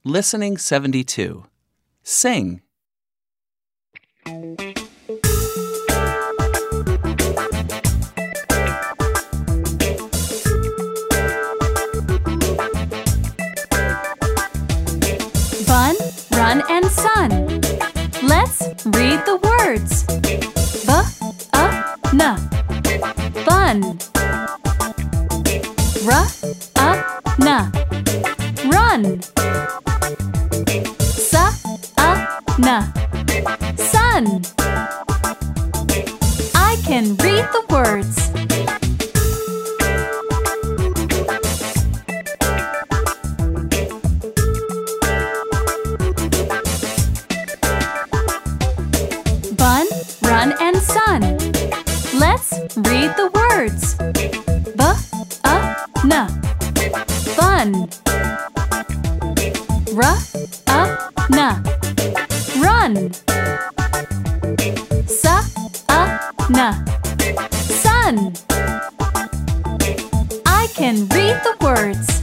Listening 72. Sing. Bun, run, and sun. Let's read the words. B-a-n, bun. R-a-n, run. S-a-n, sun. I can read the words. Bun, run, and sun. Let's read the words. B-a-n, bun. R-a-n, run. S-a-n, sun. I can read the words.